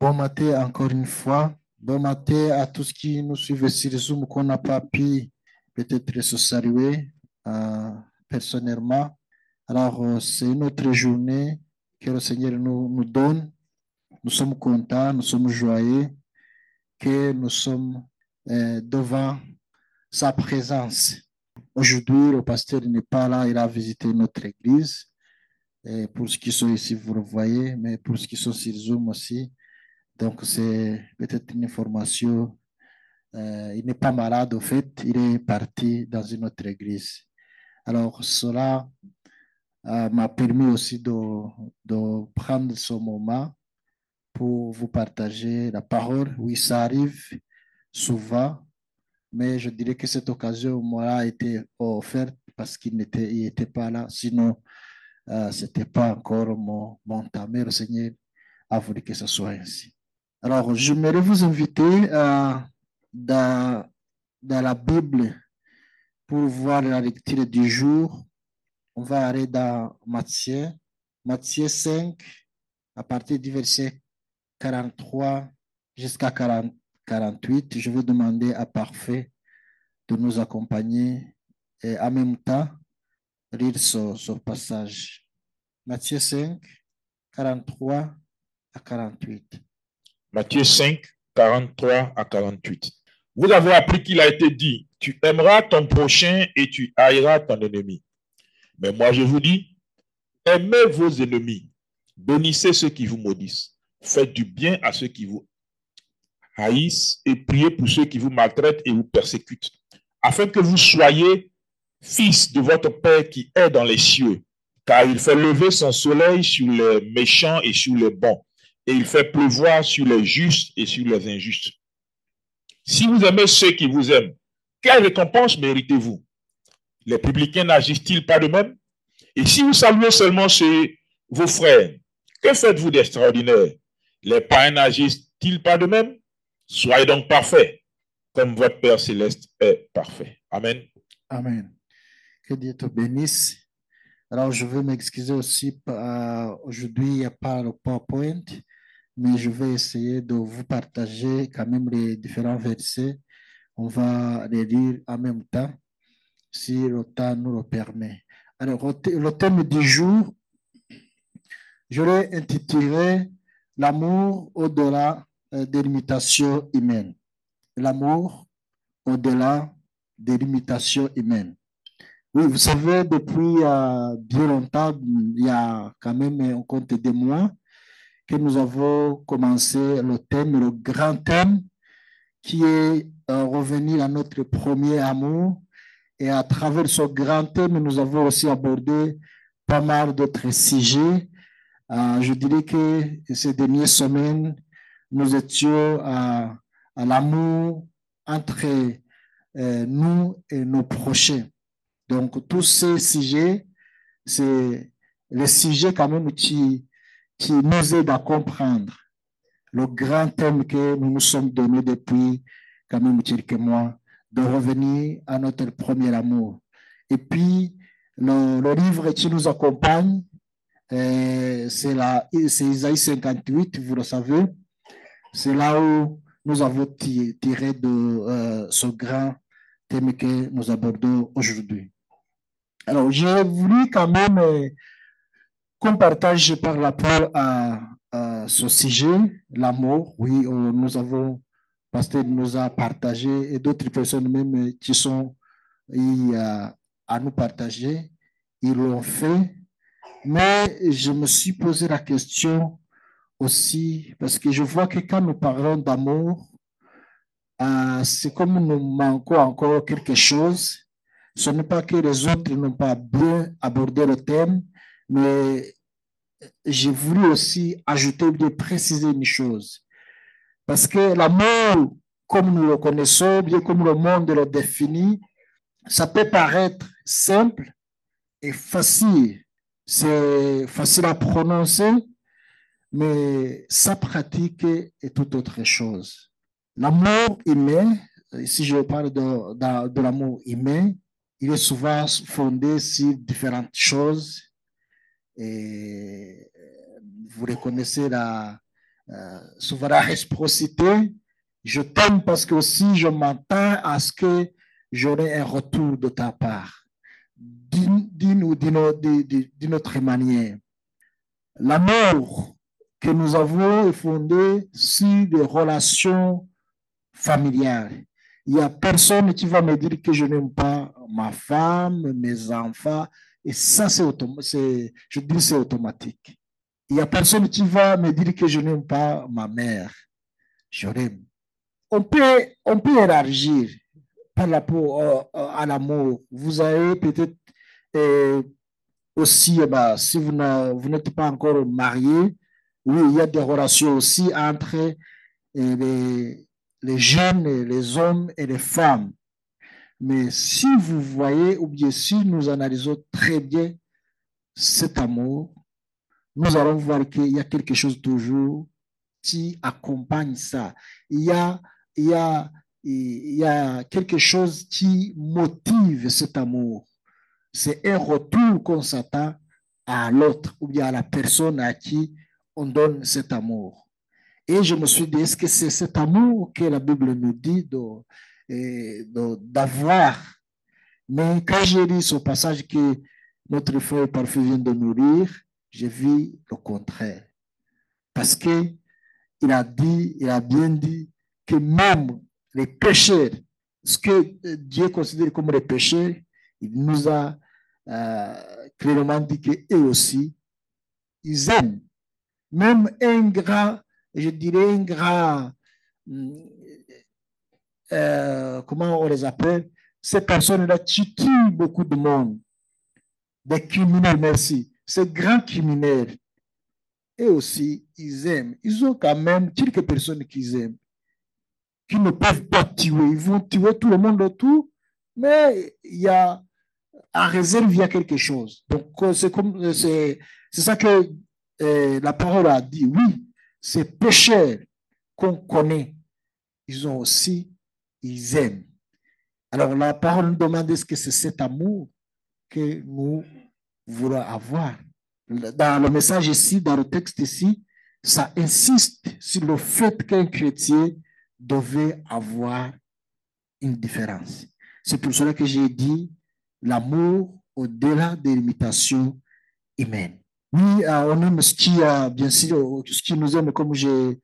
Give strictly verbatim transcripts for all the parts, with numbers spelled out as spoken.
Bon matin encore une fois. Bon matin à tous qui nous suivent sur Zoom qu'on n'a pas pu peut-être se saluer euh, personnellement. Alors, euh, c'est une autre journée que le Seigneur nous, nous donne. Nous sommes contents, nous sommes joyeux que nous sommes euh, devant sa présence. Aujourd'hui, le pasteur n'est pas là, il a visité notre église. Et pour ceux qui sont ici, vous le voyez, mais pour ceux qui sont sur Zoom aussi. Donc, c'est peut-être une information. Euh, il n'est pas malade, au fait, il est parti dans une autre église. Alors, cela euh, m'a permis aussi de, de prendre ce moment pour vous partager la parole. Oui, ça arrive souvent, mais je dirais que cette occasion m'aura été offerte parce qu'il n'était il était pas là. Sinon, euh, ce n'était pas encore mon, mon temps. Mais le Seigneur a voulu que ce soit ainsi. Alors, j'aimerais vous inviter euh, dans, dans la Bible pour voir la lecture du jour. On va aller dans Matthieu, Matthieu cinq, à partir du verset quarante-trois jusqu'à quarante, quarante-huit. Je vais demander à Parfait de nous accompagner et en même temps lire ce, ce passage. Matthieu cinq, quarante-trois à quarante-huit. Matthieu cinq, quarante-trois à quarante-huit. Vous avez appris qu'il a été dit, tu aimeras ton prochain et tu haïras ton ennemi. Mais moi je vous dis, aimez vos ennemis, bénissez ceux qui vous maudissent, faites du bien à ceux qui vous haïssent et priez pour ceux qui vous maltraitent et vous persécutent, afin que vous soyez fils de votre Père qui est dans les cieux, car il fait lever son soleil sur les méchants et sur les bons, et il fait pleuvoir sur les justes et sur les injustes. Si vous aimez ceux qui vous aiment, quelle récompense méritez-vous? Les publicains n'agissent-ils pas de même? Et si vous saluez seulement chez vos frères, que faites-vous d'extraordinaire? Les païens n'agissent-ils pas de même? Soyez donc parfaits, comme votre Père céleste est parfait. Amen. Amen. Que Dieu te bénisse. Alors, je veux m'excuser aussi. Euh, aujourd'hui, il n'y a pas le PowerPoint, mais je vais essayer de vous partager quand même les différents versets. On va les lire en même temps, si le temps nous le permet. Alors, le thème du jour, je l'ai intitulé L'amour au-delà des limitations humaines. L'amour au-delà des limitations humaines. Oui, vous savez, depuis euh, bien longtemps, il y a quand même un compte de mois que nous avons commencé le thème, le grand thème, qui est euh, revenu à notre premier amour. Et à travers ce grand thème, nous avons aussi abordé pas mal d'autres sujets. Euh, je dirais que ces dernières semaines, nous étions à, à l'amour entre euh, nous et nos prochains. Donc, tous ces sujets, c'est les sujets quand même qui, qui nous aident à comprendre le grand thème que nous nous sommes donné depuis quand même quelques mois, de revenir à notre premier amour. Et puis, le, le livre qui nous accompagne, euh, c'est Isaïe cinquante-huit, vous le savez. C'est là où nous avons tiré de euh, ce grand thème que nous abordons aujourd'hui. Alors, j'ai voulu quand même euh, qu'on partage par rapport à, à ce sujet, l'amour. Oui, on, nous avons, Pasteur nous a partagé et d'autres personnes même qui sont y, à, à nous partager, ils l'ont fait. Mais je me suis posé la question aussi, parce que je vois que quand nous parlons d'amour, euh, c'est comme nous manquons encore quelque chose. Ce n'est pas que les autres n'ont pas bien abordé le thème, mais j'ai voulu aussi ajouter, de préciser une chose. Parce que l'amour, comme nous le connaissons, bien comme le monde le définit, ça peut paraître simple et facile. C'est facile à prononcer, mais sa pratique est tout autre chose. L'amour humain, si je parle de, de, de l'amour humain, il est souvent fondé sur différentes choses. Et vous reconnaissez la, euh, souvent la réciprocité. Je t'aime parce que aussi je m'attends à ce que j'aurai un retour de ta part, d'une ou d'une autre manière. L'amour que nous avons est fondé sur des relations familiales. Il n'y a personne qui va me dire que je n'aime pas ma femme, mes enfants, et ça, c'est automatique. Je dis c'est automatique. Il n'y a personne qui va me dire que je n'aime pas ma mère. Je l'aime. On peut, on peut élargir par rapport à l'amour. Vous avez peut-être euh, aussi, eh ben, si vous n'êtes pas encore marié, oui, il y a des relations aussi entre eh, les, les jeunes, les hommes et les femmes. Mais si vous voyez, ou bien si nous analysons très bien cet amour, nous allons voir qu'il y a quelque chose toujours qui accompagne ça. Il y a, il y a, il y a quelque chose qui motive cet amour. C'est un retour qu'on s'attend à l'autre ou bien à la personne à qui on donne cet amour. Et je me suis dit, est-ce que c'est cet amour que la Bible nous dit d'avoir? Mais quand j'ai lu ce passage que notre frère parfait vient de nous lire, j'ai vu le contraire. Parce que il a dit, il a bien dit que même les pécheurs, ce que Dieu considère comme les pécheurs, il nous a euh, clairement dit qu'eux aussi, ils aiment. Même un grand, je dirais un grand, euh, comment on les appelle, ces personnes-là qui tuent beaucoup de monde, des criminels, merci, ces grands criminels, eux aussi, ils aiment. Ils ont quand même quelques personnes qu'ils aiment, qui ne peuvent pas tuer. Ils vont tuer tout le monde autour, mais il y a, en réserve, il y a quelque chose. Donc, c'est comme, c'est, c'est ça que euh, la parole a dit. Oui, ces pécheurs qu'on connaît, ils ont aussi, ils aiment. Alors, la parole nous demande est-ce que c'est cet amour que nous voulons avoir. Dans le message ici, dans le texte ici, ça insiste sur le fait qu'un chrétien devait avoir une différence. C'est pour cela que j'ai dit l'amour au-delà des limitations humaines. Oui, euh, on aime ce qui, euh, bien sûr, ce qui nous aime, comme je,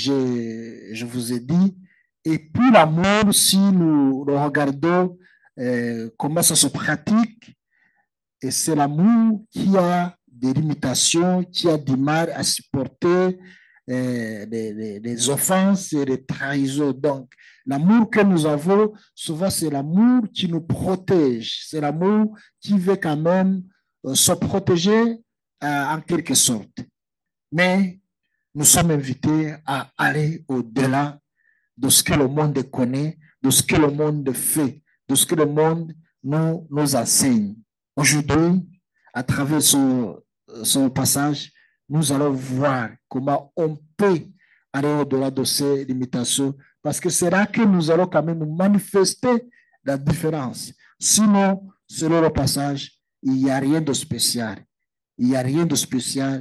je, je vous ai dit. Et puis l'amour, si nous le regardons, euh, comment ça se pratique, et c'est l'amour qui a des limitations, qui a du mal à supporter euh, les, les, les offenses et les trahisons. Donc, l'amour que nous avons, souvent, c'est l'amour qui nous protège. C'est l'amour qui veut quand même euh, se protéger euh, en quelque sorte. Mais nous sommes invités à aller au-delà de ce que le monde connaît, de ce que le monde fait, de ce que le monde nous, nous enseigne. Aujourd'hui, à travers ce, ce passage, nous allons voir comment on peut aller au-delà de ces limitations, parce que c'est là que nous allons quand même manifester la différence. Sinon, selon le passage, il n'y a rien de spécial. Il n'y a rien de spécial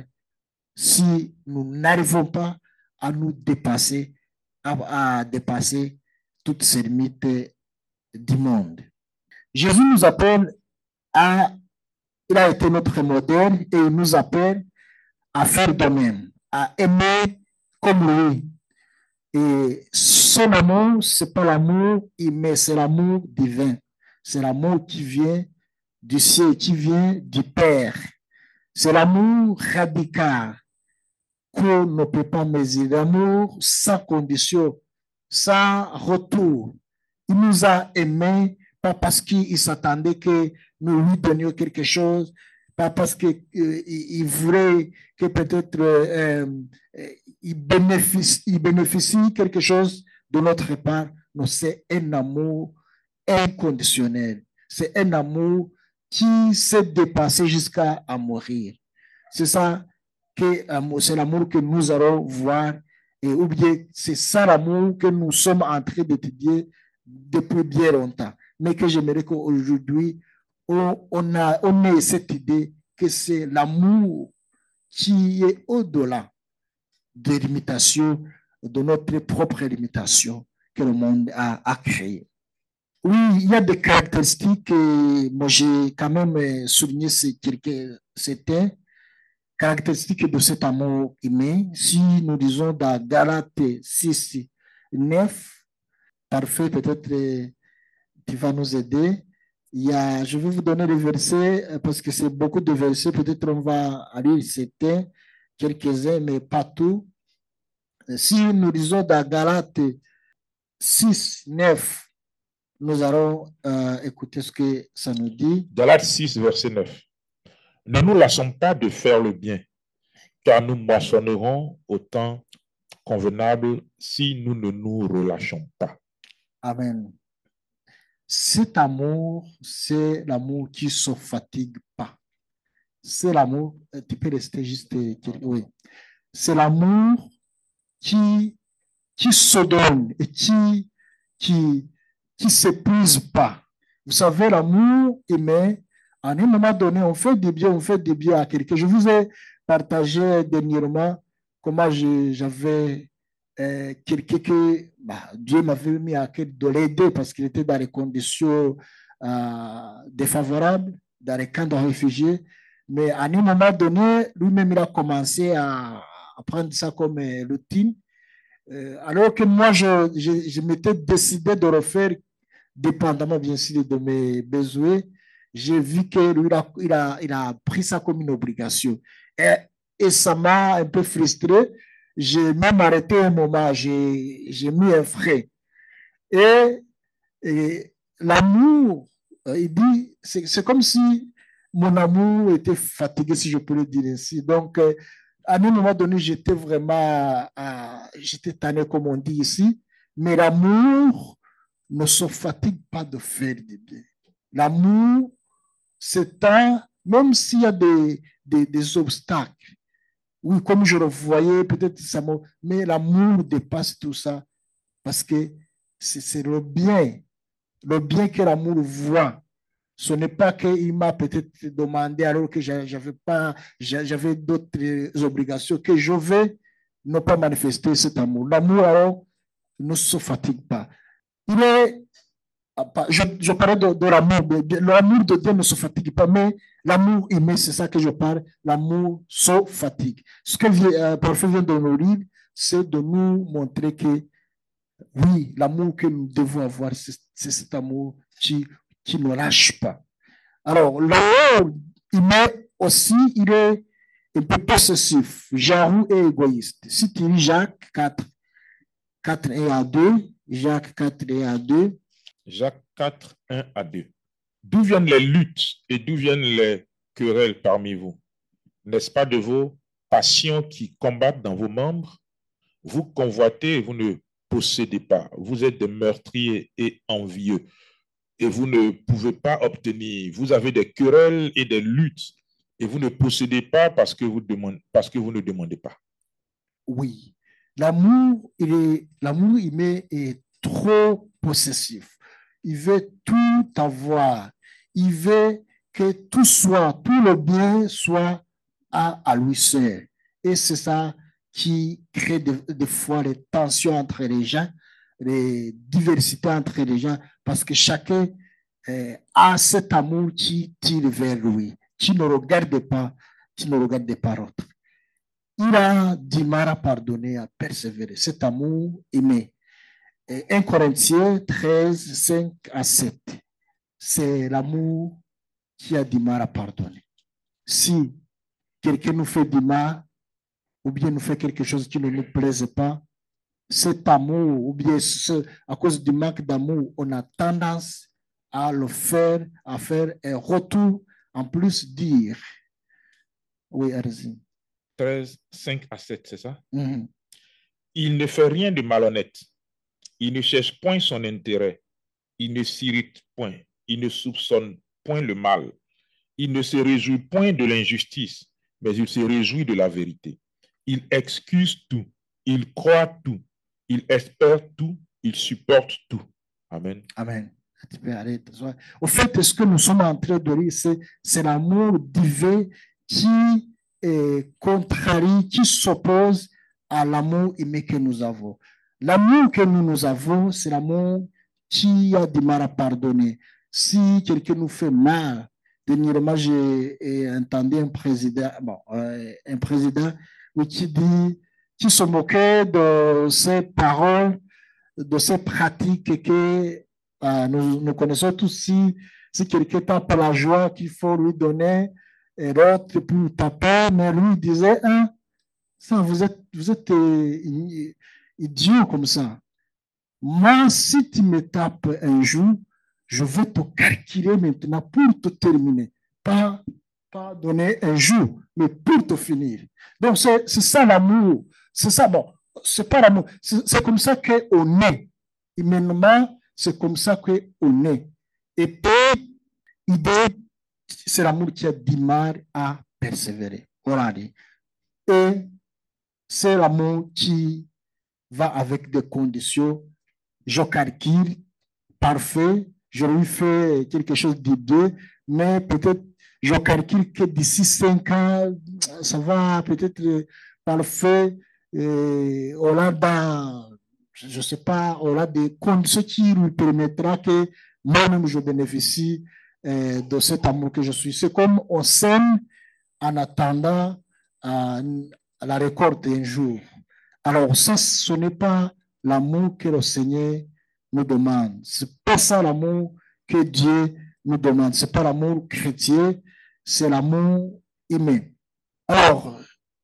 si nous n'arrivons pas à nous dépasser, à, à dépasser toutes ces limites du monde. Jésus nous appelle à, il a été notre modèle et il nous appelle à faire de même, à aimer comme lui. Et son amour, ce n'est pas l'amour humain, c'est l'amour divin. C'est l'amour qui vient du ciel, qui vient du Père. C'est l'amour radical qu'on ne peut pas mesurer. L'amour sans condition, sans retour. Il nous a aimés, pas parce qu'il s'attendait que nous lui donnions quelque chose, pas parce qu'il euh, voulait que peut-être euh, euh, il, bénéficie, il bénéficie quelque chose de notre part. Non, c'est un amour inconditionnel. C'est un amour qui s'est dépassé jusqu'à mourir. C'est ça que c'est l'amour que nous allons voir, et ou bien c'est ça l'amour que nous sommes en train d'étudier depuis bien longtemps, mais que j'aimerais qu'aujourd'hui on, on, a, on ait cette idée que c'est l'amour qui est au-delà de limitation, de notre propre limitation que le monde a, a créée. Oui, il y a des caractéristiques, et moi j'ai quand même souligné ces quelques, certains caractéristiques de cet amour aimé. Si nous disons dans Galates six, neuf, parfait, peut-être tu vas nous aider. Il y a, je vais vous donner les versets parce que c'est beaucoup de versets. Peut-être on va lire certains, quelques-uns, mais pas tout. Si nous lisons dans Galates six, neuf, nous allons euh, écouter ce que ça nous dit. Galates six, verset neuf. Ne nous lassons pas de faire le bien, car nous moissonnerons au temps convenable si nous ne nous relâchons pas. Amen. Cet amour, c'est l'amour qui ne se fatigue pas. C'est l'amour, tu peux rester juste, oui. C'est l'amour qui, qui se donne et qui, qui, qui s'épuise pas. Vous savez, l'amour aimé, à un moment donné, on fait du bien, on fait du bien à quelqu'un. Je vous ai partagé dernièrement comment j'avais euh, quelqu'un que bah, Dieu m'avait mis à cœur de l'aider parce qu'il était dans des conditions euh, défavorables, dans les camps de réfugiés. Mais à un moment donné, lui-même, il a commencé à, à prendre ça comme euh, routine. Euh, alors que moi, je, je, je m'étais décidé de le faire dépendamment, bien sûr, de mes besoins. J'ai vu qu'il a, il a, il a pris ça comme une obligation. Et, et ça m'a un peu frustré. J'ai même arrêté un moment, j'ai mis un frais. Et, et l'amour, il dit, c'est comme si mon amour était fatigué, si je peux le dire ainsi. Donc, à un moment donné, j'étais vraiment, euh, j'étais tanné, comme on dit ici, mais l'amour ne se fatigue pas de faire du bien. L'amour, c'est un, même s'il y a des, des, des obstacles, oui, comme je le voyais, peut-être ça m'a, mais l'amour dépasse tout ça, parce que c'est le bien, le bien que l'amour voit. Ce n'est pas qu'il m'a peut-être demandé alors que j'avais pas, j'avais d'autres obligations, que je vais ne pas manifester cet amour. L'amour, alors, ne se fatigue pas. Il est, je, je parlais de, de l'amour, l'amour de Dieu ne se fatigue pas, mais l'amour aimé, c'est ça que je parle, l'amour se fatigue. Ce que euh, Parfait vient de nous dire, c'est de nous montrer que, oui, l'amour que nous devons avoir, c'est cet amour qui qui ne lâche pas. Alors, l'amour, il met aussi, il est un peu possessif, jaloux et égoïste. Si tu lis Jacques quatre, quatre, un à deux, Jacques quatre, un à deux. Jacques quatre, un à deux. D'où viennent les luttes et d'où viennent les querelles parmi vous? N'est-ce pas de vos passions qui combattent dans vos membres? Vous convoitez et vous ne possédez pas. Vous êtes des meurtriers et envieux. Et vous ne pouvez pas obtenir. Vous avez des querelles et des luttes et vous ne possédez pas parce que vous, demandez, parce que vous ne demandez pas. Oui, l'amour, il est, l'amour il est trop possessif. Il veut tout avoir. Il veut que tout soit, tout le bien soit à, à lui seul. Et c'est ça qui crée des de fois les tensions entre les gens, les diversités entre les gens, parce que chacun euh, a cet amour qui tire vers lui, qui ne regarde pas, qui ne regarde pas l'autre. Il a du mal à pardonner, à persévérer. Cet amour aimé. Et un Corinthiens treize, cinq à sept. C'est l'amour qui a du mal à pardonner. Si quelqu'un nous fait du mal, ou bien nous fait quelque chose qui ne nous plaise pas, cet amour, ou bien ce, à cause du manque d'amour, on a tendance à le faire, à faire un retour, en plus dire. Oui, allez-y. treize, cinq à sept, c'est ça? Mm-hmm. Il ne fait rien de malhonnête. Il ne cherche point son intérêt. Il ne s'irrite point. Il ne soupçonne point le mal. Il ne se réjouit point de l'injustice, mais il se réjouit de la vérité. Il excuse tout. Il croit tout. Il espère tout. Il supporte tout. Amen. Amen. Au fait, ce que nous sommes en train de lire, c'est l'amour divin qui est contrarie, qui s'oppose à l'amour aimé que nous avons. L'amour que nous, nous avons, c'est l'amour qui a du mal à pardonner. Si quelqu'un nous fait mal, dernièrement, j'ai entendu un président, bon, euh, un président oui, qui dit, qui se moquait de ces paroles, de ces pratiques que euh, nous, nous connaissons tous. Si, si quelqu'un tape la joie qu'il faut lui donner, et l'autre pour taper, mais lui disait, hein, ça, vous êtes, vous êtes euh, idiot comme ça. Moi, si tu me tapes un jour, je vais te calculer maintenant pour te terminer. Pas, pas donner un jour, mais pour te finir. Donc, c'est ça l'amour. C'est ça, bon, c'est pas l'amour. C'est comme ça qu'on est. Humainement, c'est comme ça qu'on est. Et puis, idée, c'est l'amour qui a du mal à persévérer. Voilà. Et c'est l'amour qui va avec des conditions. Je calcule, parfait, je lui fais quelque chose de deux, mais peut-être je calcule que d'ici cinq ans, ça va peut-être parfait. Et on a dans, je ne sais pas, on a des conditions qui lui permettra que moi-même je bénéficie euh, de cet amour que je suis. C'est comme on sème en attendant à, à la récolte un jour. Alors ça, ce n'est pas l'amour que le Seigneur nous demande. Ce n'est pas ça l'amour que Dieu nous demande. Ce n'est pas l'amour chrétien, c'est l'amour humain. Alors,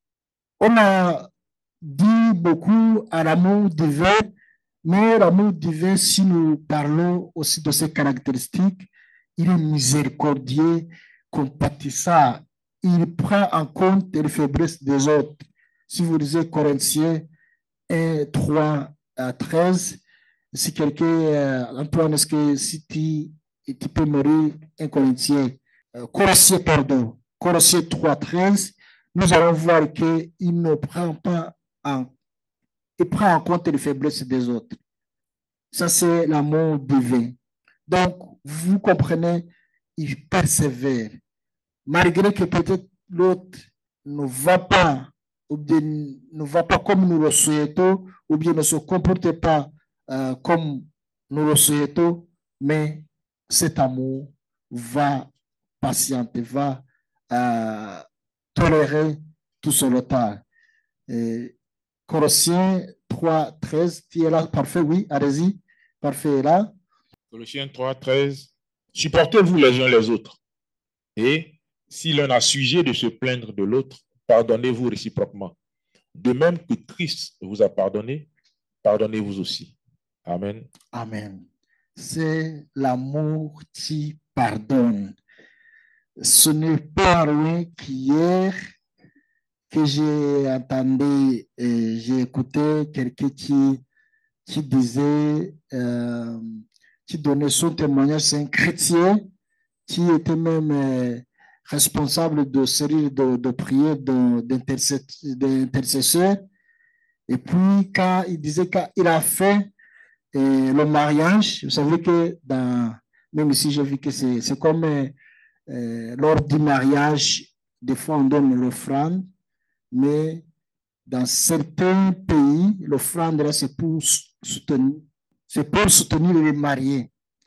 on a dit beaucoup à l'amour divin, mais l'amour divin, si nous parlons aussi de ses caractéristiques, il est miséricordieux, compatissant. Il prend en compte les faiblesses des autres. Si vous lisez Corinthiens un, trois à treize, si quelqu'un, euh, Antoine, est-ce que si tu, tu peux me lire un Corinthien, euh, Colossiens, pardon, Colossiens trois, treize, nous allons voir qu'il ne prend pas en, il prend en compte les faiblesses des autres. Ça, c'est l'amour divin. Donc, vous comprenez, il persévère. Malgré que peut-être l'autre ne va pas, ou bien ne va pas comme nous le souhaitons, ou bien ne se comporte pas euh, comme nous le souhaitons, mais cet amour va patienter, va euh, tolérer tout ce retard. Et Colossiens trois, treize, tu es là, parfait, oui, allez-y, parfait, là. Colossiens trois, treize. Supportez-vous les uns les autres. Et si l'un a sujet de se plaindre de l'autre, pardonnez-vous réciproquement. De même que Christ vous a pardonné, pardonnez-vous aussi. Amen. Amen. C'est l'amour qui pardonne. Ce n'est pas rien qu'hier que j'ai entendu et j'ai écouté quelqu'un qui, qui disait, euh, qui donnait son témoignage, c'est un chrétien qui était même euh, responsable de série de, de prières d'intercesseurs. Et puis, quand il disait qu'il a fait euh, le mariage, vous savez que dans, même ici, j'ai vu que c'est comme euh, euh, lors du mariage, des fois on donne l'offrande, mais dans certains pays, l'offrande là, c'est pour soutenir, c'est pour soutenir les mariés.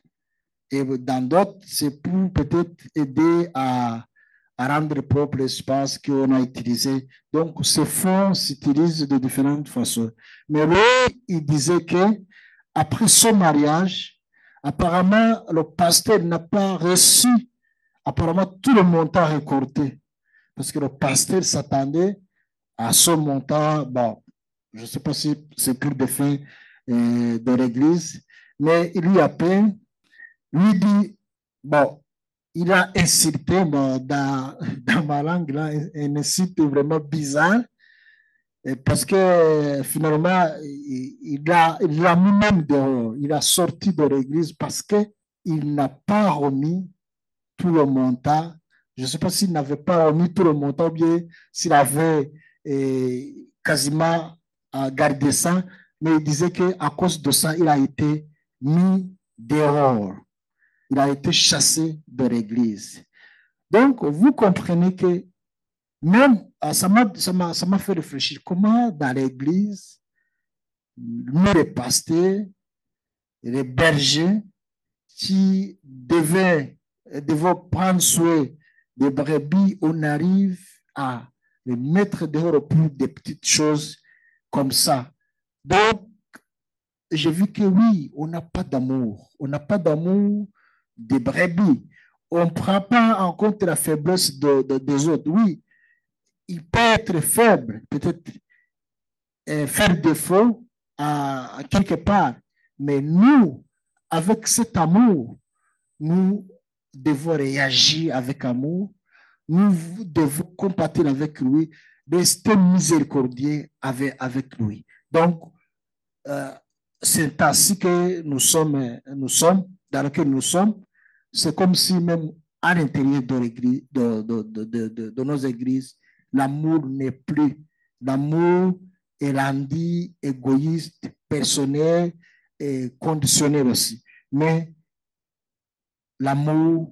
Et dans d'autres, c'est pour peut-être aider à, à rendre propre l'espace qu'on a utilisé. Donc, ces fonds s'utilisent de différentes façons. Mais lui, il disait que après son mariage, apparemment, le pasteur n'a pas reçu apparemment tout le montant récolté. Parce que le pasteur s'attendait à ce montant. Bon, je ne sais pas si c'est pour des fins euh, de l'église, mais il lui appelle, lui dit, bon, il a insulté, bon, dans, dans ma langue, là, un insulte vraiment bizarre, parce que finalement, il a, il a mis même dehors, il a sorti de l'église parce qu'il n'a pas remis tout le montant. Je ne sais pas s'il n'avait pas remis tout le montant, ou bien s'il avait eh, quasiment euh, gardé ça, mais il disait qu'à cause de ça, il a été mis dehors. Il a été chassé de l'église. Donc, vous comprenez que Même, ah, ça m'a, ça m'a, ça m'a fait réfléchir comment dans l'église, nous les pasteurs, les bergers qui devaient, devaient prendre soin des brebis, on arrive à les mettre dehors pour des petites choses comme ça. Donc, j'ai vu que oui, on n'a pas d'amour. On n'a pas d'amour des brebis. On ne prend pas en compte la faiblesse de, de, des autres. Oui, il peut être faible, peut-être euh, faire défaut à, à quelque part. Mais nous, avec cet amour, nous devons réagir avec amour. Nous devons compatir avec lui, rester miséricordieux avec, avec lui. Donc, euh, c'est ainsi que nous sommes, nous sommes, dans lequel nous sommes. C'est comme si même à l'intérieur de, de, de, de, de, de nos églises, l'amour n'est plus. L'amour est rendu égoïste, personnel et conditionnel aussi. Mais l'amour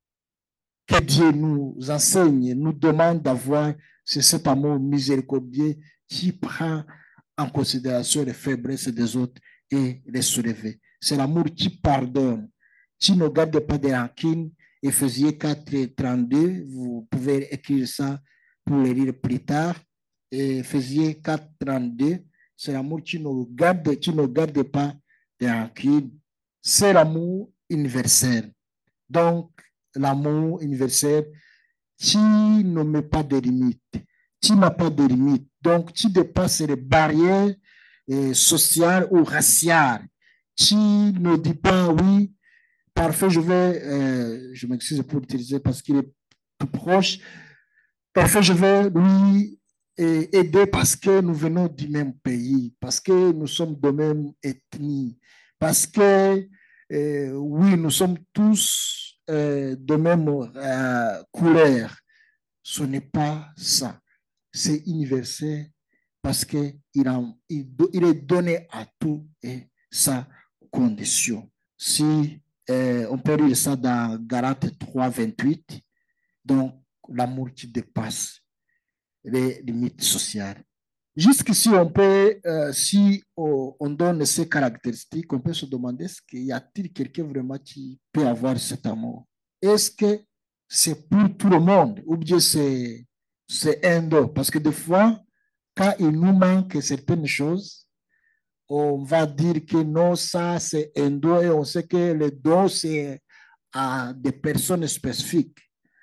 que Dieu nous enseigne, nous demande d'avoir, c'est cet amour miséricordieux qui prend en considération les faiblesses des autres et les soulever. C'est l'amour qui pardonne, qui ne garde pas de rancune. Éphésiens quatre, trente-deux, vous pouvez écrire ça pour le lire plus tard. Éphésiens quatre, trente-deux, c'est l'amour qui ne garde, qui ne garde pas de rancune. C'est l'amour universel. Donc, l'amour universel qui ne met pas de limites, qui n'a pas de limites, donc qui dépasse les barrières eh, sociales ou raciales, qui ne dit pas oui, parfait, je vais, euh, je m'excuse pour l'utiliser parce qu'il est tout proche, parfait, je vais lui eh, aider parce que nous venons du même pays, parce que nous sommes de même ethnie, parce que eh, oui, nous sommes tous euh, de même euh, couleur. Ce n'est pas ça. C'est universel parce qu'il il, il est donné à tout et sa condition. Si euh, on peut lire ça dans Galates trois, vingt-huit, donc l'amour qui dépasse les limites sociales. Jusqu'ici, on peut, euh, si oh, on donne ces caractéristiques, on peut se demander, est-ce qu'il y a-t-il quelqu'un vraiment qui peut avoir cet amour? Est-ce que c'est pour tout le monde ou bien c'est, c'est un don? Parce que des fois, quand il nous manque certaines choses, on va dire que non, ça c'est un don et on sait que le don c'est à des personnes spécifiques.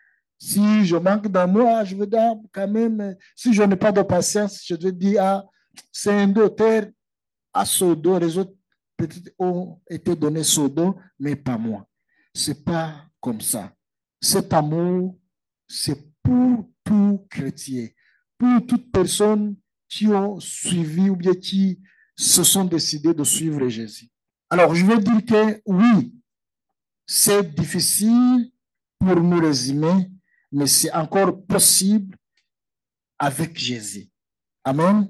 Si je manque d'amour, je veux dire quand même, si je n'ai pas de patience, je veux dire, ah, c'est un auteur à ce dos, les autres peut-être ont été donnés ce dos, mais pas moi. C'est pas comme ça. Cet amour, c'est pour tout chrétien, pour toute personne qui ont suivi ou bien qui se sont décidés de suivre Jésus. Alors, je veux dire que oui, c'est difficile pour nous les humains, mais c'est encore possible avec Jésus. Amen.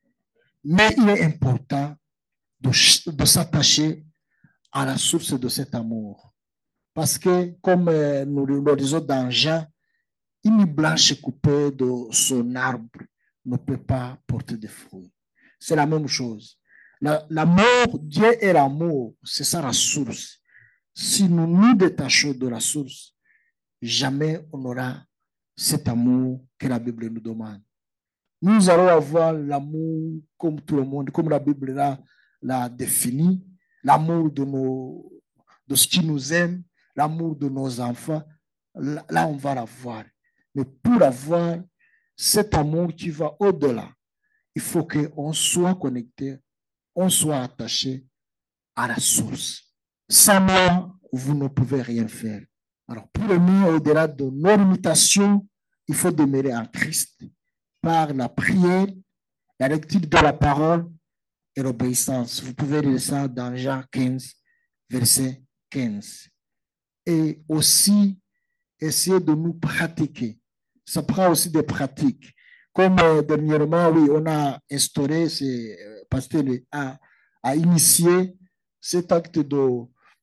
Mais il est important de, de s'attacher à la source de cet amour. Parce que, comme euh, nous le disons dans Jean, une branche coupée de son arbre ne peut pas porter de fruits. C'est la même chose. L'amour, Dieu est l'amour, c'est ça la source. Si nous nous détachons de la source, jamais on aura cet amour que la Bible nous demande. Nous allons avoir l'amour comme tout le monde, comme la Bible l'a, l'a défini, l'amour de, nos, de ce qui nous aime, l'amour de nos enfants. Là, on va l'avoir. Mais pour avoir cet amour qui va au-delà, il faut qu'on soit connecté, on soit attaché à la source. Sans moi, vous ne pouvez rien faire. Alors, pour le mieux, au-delà de nos limitations, il faut demeurer en Christ par la prière, la lecture de la parole et l'obéissance. Vous pouvez lire ça dans Jean quinze, verset quinze. Et aussi, essayer de nous pratiquer. Ça prend aussi des pratiques. Comme euh, dernièrement, oui, on a instauré, c'est euh, pasteur a, a initié cet acte de,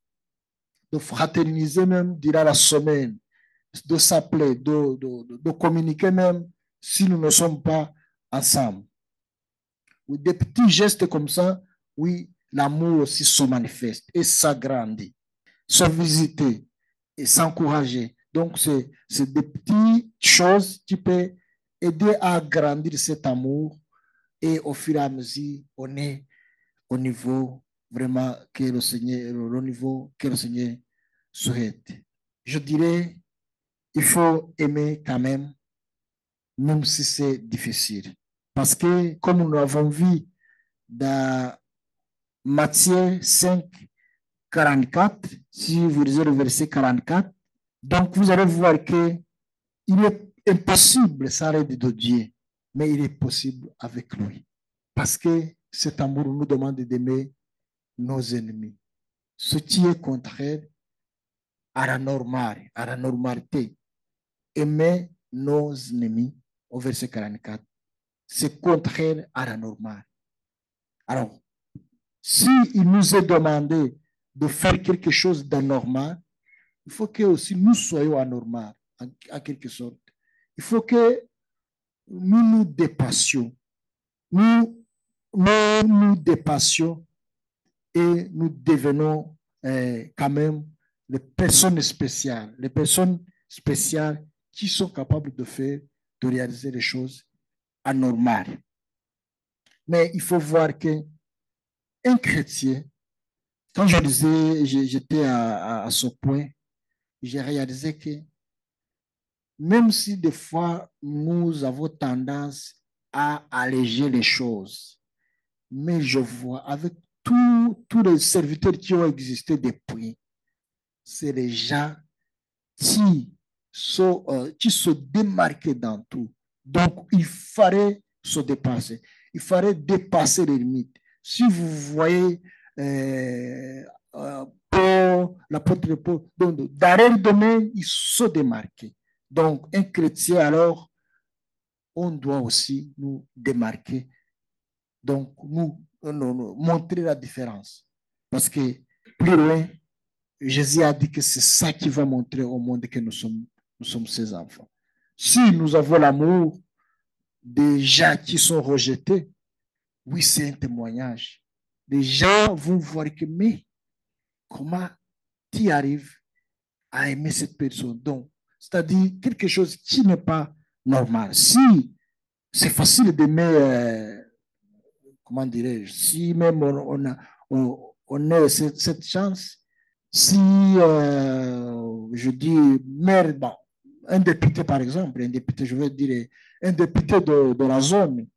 de fraterniser même durant la semaine, de s'appeler, de, de, de communiquer même si nous ne sommes pas ensemble. Oui, des petits gestes comme ça, oui, l'amour aussi se manifeste et s'agrandit, se visiter et s'encourager. Donc, c'est des petites choses qui peuvent aider à agrandir cet amour et au fur et à mesure, on est au niveau vraiment que le Seigneur, le niveau que le Seigneur souhaite. Je dirais, il faut aimer quand même, même si c'est difficile. Parce que, comme nous l'avons vu dans Matthieu cinq, quarante-quatre, si vous lisez le verset quarante-quatre, donc vous allez voir que il est impossible sans l'aide de Dieu, mais il est possible avec lui. Parce que cet amour nous demande d'aimer nos ennemis. Ce qui est contraire à la normale, à la normalité. Aimer nos ennemis, au verset quarante-quatre, c'est contraire à la normale. Alors, si il nous est demandé de faire quelque chose d'anormal, il faut que aussi nous soyons anormaux, en, en quelque sorte. Il faut que nous nous dépassions. Nous nous, nous dépassions et nous devenons euh, quand même les personnes spéciales, les personnes spéciales qui sont capables de faire, de réaliser les choses anormales. Mais il faut voir qu'un chrétien, quand je disais, j'étais à, à, à ce point, j'ai réalisé que même si des fois nous avons tendance à alléger les choses, mais je vois avec tous les serviteurs qui ont existé depuis, c'est les gens qui, sont, euh, qui se démarquaient dans tout. Donc, il fallait se dépasser. Il fallait dépasser les limites. Si vous voyez euh, euh, Paul, l'apôtre Paul, d'arrêt le domaine, il se démarquait. Donc, un chrétien, alors, on doit aussi nous démarquer. Donc, nous, nous, nous montrer la différence. Parce que plus loin, Jésus a dit que c'est ça qui va montrer au monde que nous sommes, nous sommes ses enfants. Si nous avons l'amour des gens qui sont rejetés, oui, c'est un témoignage. Les gens vont voir que, mais comment tu arrives à aimer cette personne? Donc, c'est-à-dire quelque chose qui n'est pas normal. Si c'est facile d'aimer, euh, comment dirais-je, si même on, on a, on, on a cette, cette chance, si euh, je dis maire, bon, un député par exemple, un député, je veux dire, un député de, de la zone,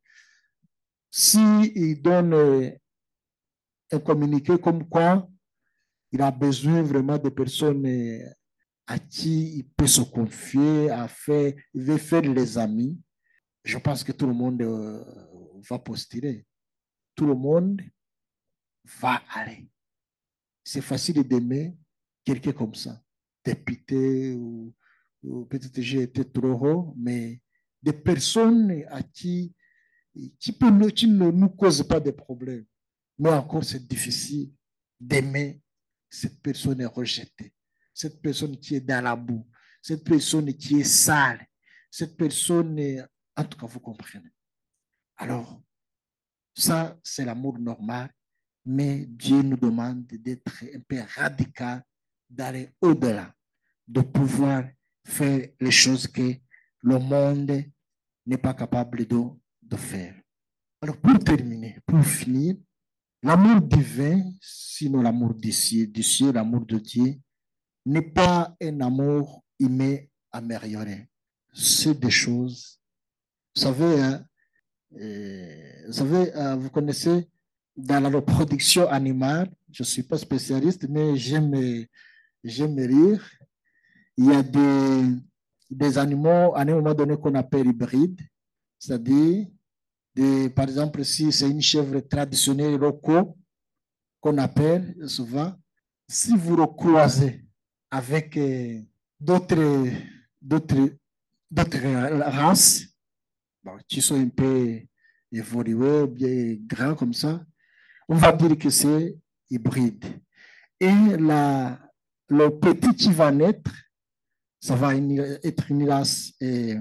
s'il donne un communiqué comme quoi il a besoin vraiment de personnes à qui il peut se confier, à faire, il veut faire les amis, je pense que tout le monde euh, va postuler. Tout le monde va aller. C'est facile d'aimer quelqu'un comme ça, député ou, ou peut-être j'ai été trop haut, mais des personnes à qui, qui, peut, qui ne nous causent pas de problèmes. Mais encore, c'est difficile d'aimer cette personne rejetée, cette personne qui est dans la boue, cette personne qui est sale, cette personne, en tout cas, vous comprenez. Alors, ça, c'est l'amour normal, mais Dieu nous demande d'être un peu radical, d'aller au-delà, de pouvoir faire les choses que le monde n'est pas capable de, de faire. Alors, pour terminer, pour finir, l'amour divin, sinon l'amour du ciel, du ciel, l'amour de Dieu, n'est pas un amour aimé amélioré. C'est des choses, vous savez, hein, euh, vous savez, euh, vous connaissez dans la reproduction animale, je ne suis pas spécialiste, mais j'aime, j'aime rire. Il y a des, des animaux, à un moment donné, qu'on appelle hybrides, c'est-à-dire, des, par exemple, si c'est une chèvre traditionnelle locale, qu'on appelle souvent, si vous le croisez avec euh, d'autres, d'autres, d'autres races, bon, qui sont un peu évolués, bien grands comme ça, on va dire que c'est hybride. Et la, le petit qui va naître, ça va une, être une race euh,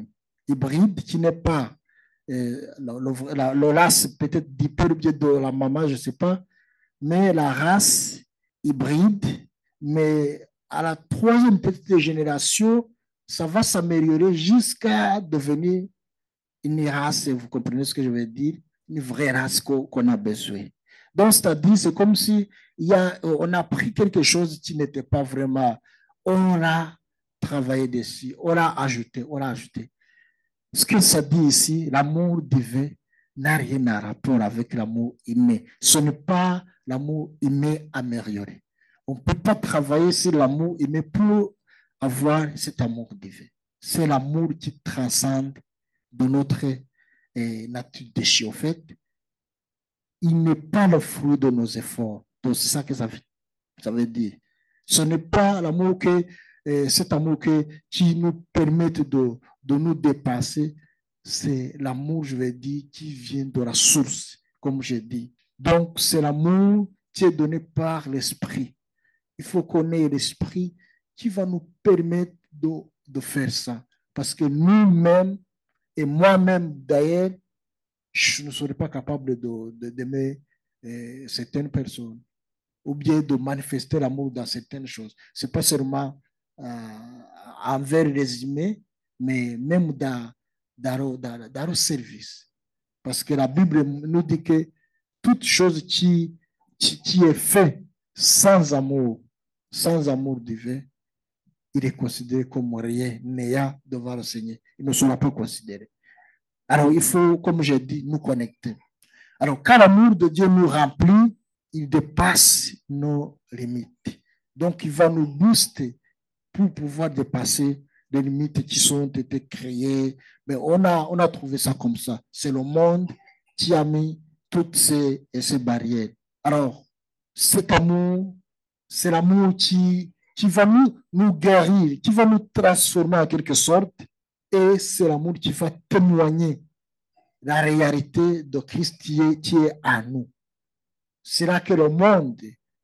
hybride qui n'est pas euh, le, la, le race peut-être du père ou bien de la maman, je ne sais pas, mais la race hybride, mais à la troisième petite génération, ça va s'améliorer jusqu'à devenir une race, vous comprenez ce que je veux dire, une vraie race qu'on a besoin. Donc, c'est-à-dire, c'est comme si il y a, on a pris quelque chose qui n'était pas vraiment, on a travaillé dessus, on a ajouté, on a ajouté. Ce que ça dit ici, l'amour divin n'a rien à rapport avec l'amour aimé. Ce n'est pas l'amour aimé amélioré. On ne peut pas travailler sur l'amour aimé pour avoir cet amour divin. C'est l'amour qui transcende de notre eh, nature déchue. En fait, il n'est pas le fruit de nos efforts. Donc, c'est ça que ça veut, ça veut dire. Ce n'est pas l'amour que, eh, cet amour que, qui nous permet de, de nous dépasser. C'est l'amour, je vais dire, qui vient de la source, comme j'ai dit. Donc, c'est l'amour qui est donné par l'esprit. Il faut connaître l'esprit qui va nous permettre de, de faire ça. Parce que nous-mêmes, et moi-même d'ailleurs, je ne serais pas capable d'aimer de, de, euh, certaines personnes ou bien de manifester l'amour dans certaines choses. Ce n'est pas seulement euh, envers les humains, mais même dans, dans, dans, dans le service. Parce que la Bible nous dit que toute chose qui, qui, qui est faite sans amour, sans amour divin, il est considéré comme rien, n'ayant devant le Seigneur. Il ne sera pas considéré. Alors, il faut, comme j'ai dit, nous connecter. Alors, quand l'amour de Dieu nous remplit, il dépasse nos limites. Donc, il va nous booster pour pouvoir dépasser les limites qui sont été créées. Mais on a, on a trouvé ça comme ça. C'est le monde qui a mis toutes ces, ces barrières. Alors, cet amour, c'est l'amour qui, qui va nous, nous guérir, qui va nous transformer en quelque sorte. Et c'est l'amour qui va témoigner la réalité de Christ qui est, qui est à nous. C'est là que le monde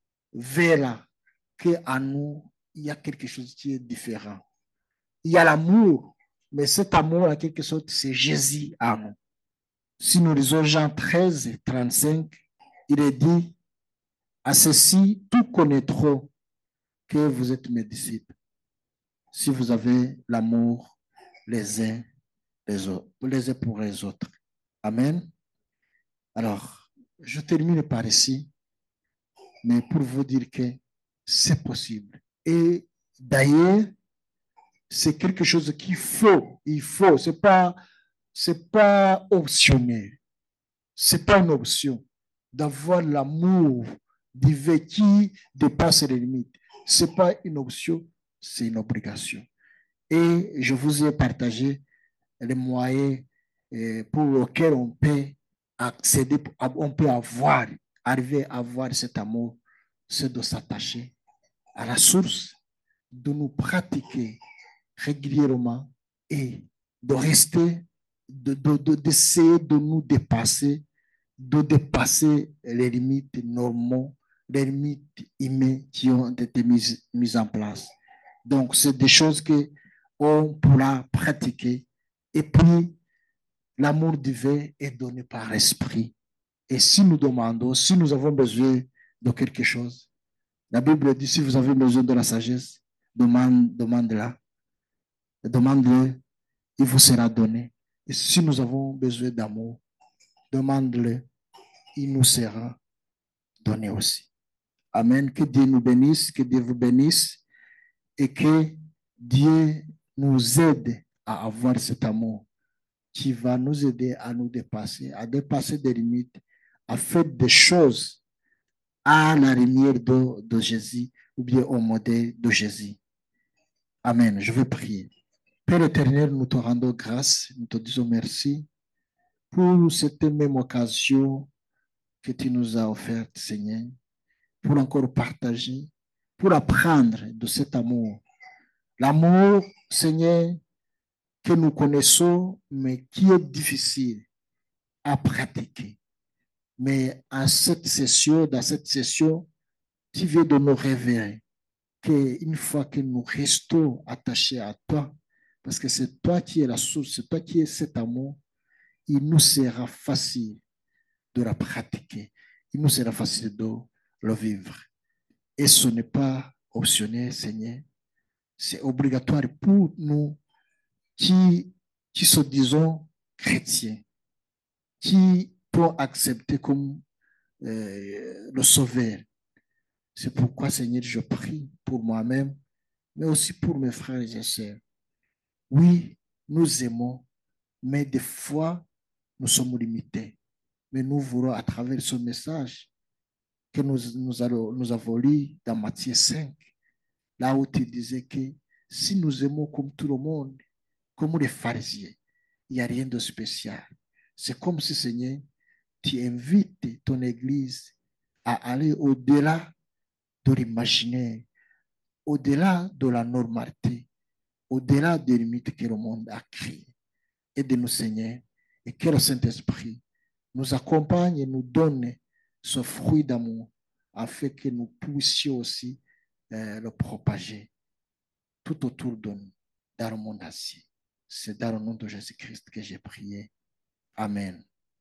verra qu'en nous, il y a quelque chose qui est différent. Il y a l'amour, mais cet amour, en quelque sorte, c'est Jésus en nous. Si nous lisons Jean treize, trente-cinq, il est dit, à ceci, tout connaîtront que vous êtes mes disciples, si vous avez l'amour les uns les autres, les uns pour les autres. Amen. Alors, je termine par ici, mais pour vous dire que c'est possible. Et d'ailleurs, c'est quelque chose qu'il faut, il faut, c'est pas, c'est pas optionnel, c'est pas une option d'avoir l'amour divin qui dépasse les limites. C'est pas une option, c'est une obligation. Et je vous ai partagé les moyens pour lesquels on peut accéder, on peut avoir, arriver à avoir cet amour, c'est de s'attacher à la source, de nous pratiquer régulièrement et de rester, de, de, de, d'essayer de nous dépasser, de dépasser les limites normales, les limites humaines qui ont été mises, mises en place. Donc, c'est des choses qu'on pourra pratiquer. Et puis, l'amour divin est donné par l'esprit. Et si nous demandons, si nous avons besoin de quelque chose, la Bible dit, si vous avez besoin de la sagesse, demande, demande-la. Demande-le, il vous sera donné. Et si nous avons besoin d'amour, demande-le, il nous sera donné aussi. Amen. Que Dieu nous bénisse, que Dieu vous bénisse et que Dieu nous aide à avoir cet amour qui va nous aider à nous dépasser, à dépasser des limites, à faire des choses à la lumière de, de Jésus ou bien au modèle de Jésus. Amen. Je vais prier. Père éternel, nous te rendons grâce, nous te disons merci pour cette même occasion que tu nous as offerte, Seigneur, pour encore partager, pour apprendre de cet amour. L'amour, Seigneur, que nous connaissons, mais qui est difficile à pratiquer. Mais en cette session, dans cette session, tu viens de nous révéler qu'une fois que nous restons attachés à toi, Parce que c'est toi qui es la source, c'est toi qui es cet amour. Il nous sera facile de la pratiquer. Il nous sera facile de le vivre. Et ce n'est pas optionnel, Seigneur. C'est obligatoire pour nous qui, qui se disons chrétiens, qui peut accepter comme euh, le Sauveur. C'est pourquoi, Seigneur, je prie pour moi-même, mais aussi pour mes frères et sœurs. Oui, nous aimons, mais des fois, nous sommes limités. Mais nous voulons, à travers ce message que nous, nous, allons, nous avons lu dans Matthieu cinq, là où tu disais que si nous aimons comme tout le monde, comme les pharisiens, il n'y a rien de spécial. C'est comme si, Seigneur, tu invites ton Église à aller au-delà de l'imaginaire, au-delà de la normalité, au-delà des limites que le monde a créées. Aide-nous, Seigneur, et que le Saint-Esprit nous accompagne et nous donne ce fruit d'amour afin que nous puissions aussi euh, le propager tout autour de nous, dans le monde entier. C'est dans le nom de Jésus-Christ que j'ai prié. Amen.